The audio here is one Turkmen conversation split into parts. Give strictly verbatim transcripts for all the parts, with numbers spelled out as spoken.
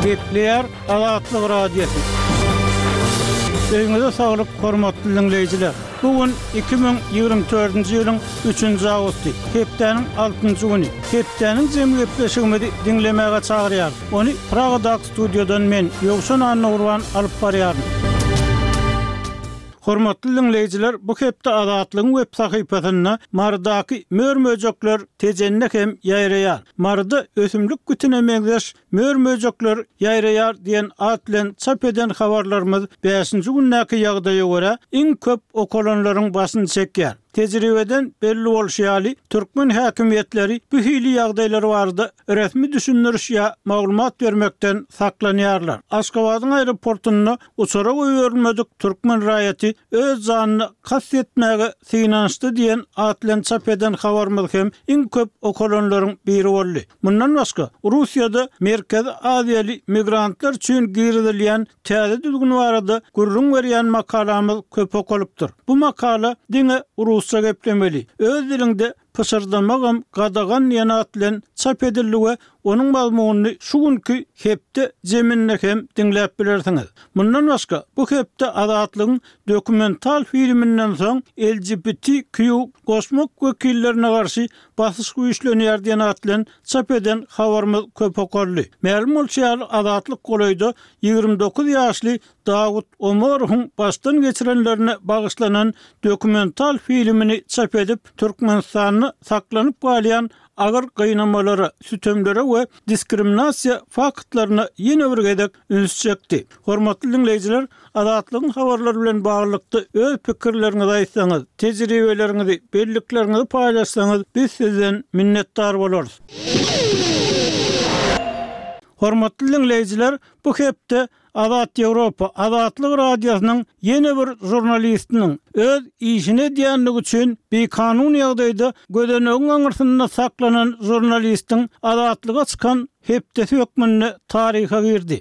Bekleyer Azatlyk Radiosu. Öňüňizde saglyk, hormatly dinleýijiler. Bugün iki bin ýygrimi dördünji ýylyň üçünji awgusty, hepdeniň altynjy güni. Hepdeniň jemgyýetleşigini dinlemäge çagyrýar. Ony Pragadak studiodan men Ýogşan Annurwan alyp barýar. Hormatly dinleýijiler, bu hepde Azatlygyň web sahypasyna mardaky mörmöjekler tejenne hem ýaýraýar. Marda ösümlik gütüne meňzeş mörmöjekler ýaýraýar diýen at bilen çap eden habarlarymyz beşinji günnäki ýagdaýa görä iň köp okulanlaryň basyny çekýär. Tejribeden belli bolşýaly türkmen häkimetleri bu hili ýagdaýlary barada resmi düşündiriş ýa maglumat bermekden saklanýarlar. Aşgabatyň aeroportuna uçara goýulmadyk türkmen raýaty öz zanyny kasd etmäge synançdy diýen at bilen çap eden habarymyz hem iň köp okulanlaryň biri boldy. Mundan başga Russiýada Merkezi Aziýaly migrantlar üçin girilýän täze düzgün barada gurrun berýän makalamyz köp okulypdyr. Bu makala diňe Rusça geplemeli. Öz dilinde pısırdamagam gadagan ýanat bilen çap edilýär. Onuň mazmunyny şu günkü hepde jeminne hem dinläp bilersiňiz. Mundan başga bu hepde Azatlygyň dokumental filminden soň L G B T Q gosmok wekillerine garşy basyş güýçlenýär diýen at bilen çap eden habarymyz köp okurly. Ma'lum bolýar Azatlyk golaýda ýygrimi dokuz ýaşly Dawud Omarowyň başdan geçirenlerine bagyşlanan dokumental filmini çap edip Türkmenistanyny saklanyp galýan agar gynamalara, sütemlere we diskriminasiýa faktlaryna ýene bir gedek üns çekdi. Hormatly dinleýijiler, Azatlygyň habarlary bilen baglykda öz pikirleriňizi aýtsaňyz, tejribeleriňizi, belliklerinizi paýlaşsaňyz biz sizden minnetdar bolarys. Hormatly dinleýijiler, bu hepde Azat Ýewropa Azatlyk Radiosynyň ýene bir jurnalistiniň öz işine diýenligi üçin bekanun ýagdaýda gödenegiň aňyrsyna saklanan jurnalistiň azatlyga çykan hepdesi hökmüne taryha girdi.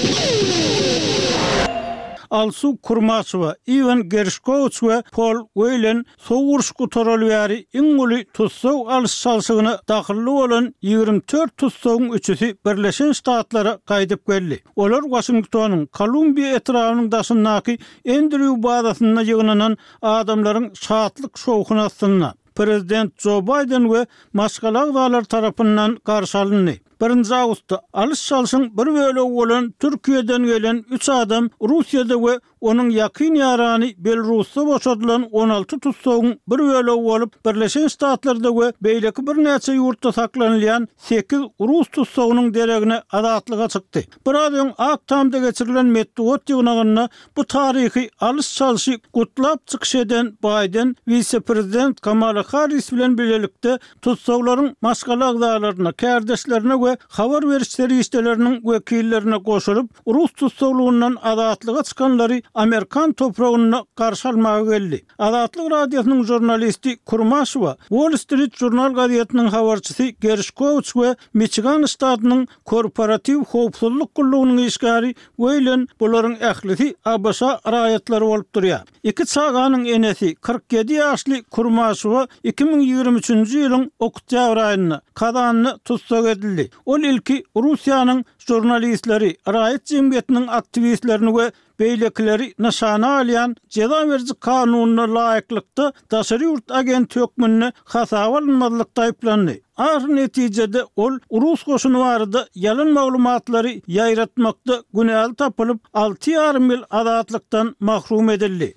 Alsu Kurmasowa, Ivan Gershkovich we Paul Whelan sowuruş gutaralýary iňuli tutsaw alşalşygyna dahilli bolan ýygrimi dört tutsawyň üçüsi Birleşen Ştatlara gaýdyp geldi. Olar Washingtonyň Kolumbiya etrawynyň daşyndaky Andrew bazasyna ýygnanan adamlaryň şatlyk şowhunasyna Prezident Joe Biden we maşgalar galar tarapyndan garşy alındy. birinji awgustda alış-salşyň bir bölegi bolan Türkiýeden gelen üç adam Russiýada we onun ýakyn ýarany Belarusda boşadylan on alty tutsawyň bir bölegi bolup Birleşen Ştatlarda we beýleki bir näçe ýurtda saklanýan sekiz rus tutsawynyň deregine azatlyga çykdy. Bir adam Aktamda geçirilen medeniýet ýygnagyna bu taryhy alış-salşy gutlap çykyş eden Biden vice-prezident Kamala Harris bilen birlikde tutsawlaryň maşgala agdalaryna, kärdeşlerine we habar berişleri işlerinin wekillerine goşulyp Rus tutsawlygyndan azatlyga çykanlary Amerikan toprağına garşy almaga geldi. Azatlyk Radiosynyň jurnalisti Kurmasowa, Wall Street Journal gazetynyň habarçysy Gershkovich we Michigan ştatynyň korporativ howpsuzlyk gullugynyň işgäri Whelan bularyň ählisi A B S raýatlary bolup durýar. Iki çaganyň enesi kırk ýedi ýaşly Kurmasowa iki bin ýygrimi üçünji ýylyň oktýabr aýynda Kazanyny tutsak edildi. Ol ilki Russiýanyň jurnalistleri, raýat jemgyýetiniň aktivistlerini we beýlekleri nişana alýan jeza berji kanunyna laýyklykda daşary ýurt agent hökmüne hasaba alınmadykda aýplandy. Ahir netijede ol Rus goşuny barada ýalan maglumatlary ýaýratmakda günäli tapylyp alty ýarym ýyl azatlykdan mahrum edildi.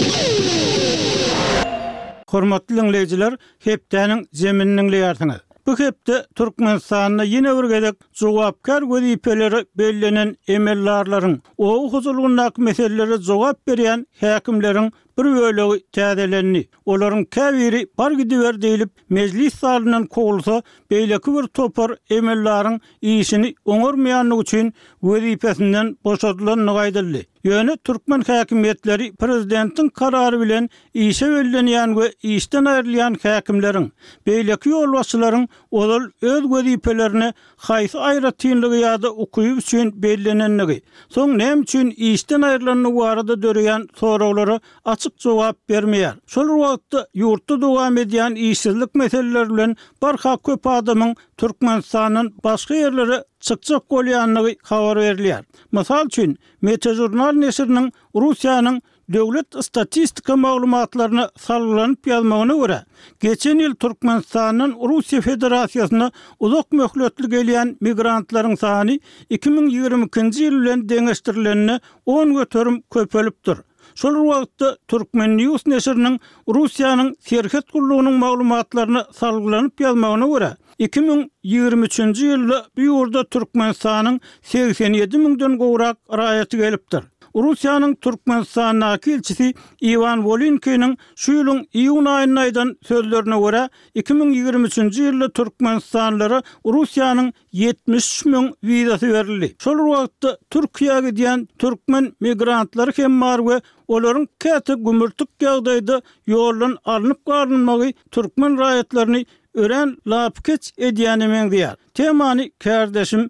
Hormatly dinleýijiler, hepdeniň jemininiň ýartyňy. Bu hepde Türkmenistanyna ýene bir gedek jogapkar wezipelere bellenen emellarlaryň, o huzurlugynaky meselelere jogap berýän häkimleriň bir bölegi täzelendi. Olaryň käbiri bar gidiber diýilip mejlis salynyň kowulsa beýleki bir topar emellaryň işini oňarmaýanlygy üçin wezipesinden boşadylan gaýdyldy. Ýöne türkmen häkimetleri prezidentiň karary bilen işe bellenýän we işden aýrylýan häkimleriň, beýleki ýolbaşçylaryň olal öz wezipelerini haýsy aýratynlygy ýa-da ukuýy üçin bellenenligi, soň näme üçin işden aýrylanyny barada dörýän soraglary açyk jogap bermeýär. Şol wagtda ýurtda dowam edýän işsizlik meseleleri bilen barha köp adamyň Türkmenistanyň başga ýerlere çykjak bolýanlygy habar berilýär. Mysal üçin, Metejurnal nesriniň Russiýanyň döwlet statistika maglumatlaryny salgylanyp ýazmagyna görä, geçen ýyl Türkmenistanyň Russiýa Federasiýasyna uzak möhletli gelýän migrantlaryň sany iki ming ýygrimi ikinji ýyl bilen deňeşdirilenine on göterim köpelipdir. Şol wagtda Türkmen News nesriniň Russiýanyň serhet gurulunyň maglumatlaryny salgylanyp ýazmagyna görä, iki ming ýygrimi üçinji ýylda bu ýurda Türkmenistanyň seksen ýedi mingden gowrak raýaty gelipdir. Russiýanyň Türkmenistanyň elçisi Ivan Volinkynyň şu ýylyň iýun aýyndan sözlerine görä, iki ming ýygrimi üçinji ýylda Türkmenistanlylara Russiýanyň yetmiş üç ming wizasy berildi. Şol wagtda Türkiýäge gidýän türkmen migrantlary hem bar we olaryň käte gümürtük ýagdaýda ýoldan alınıp garynmagy türkmen raýatlaryny ören lapkeç edýäni meňdiýär. Temany kärdeşim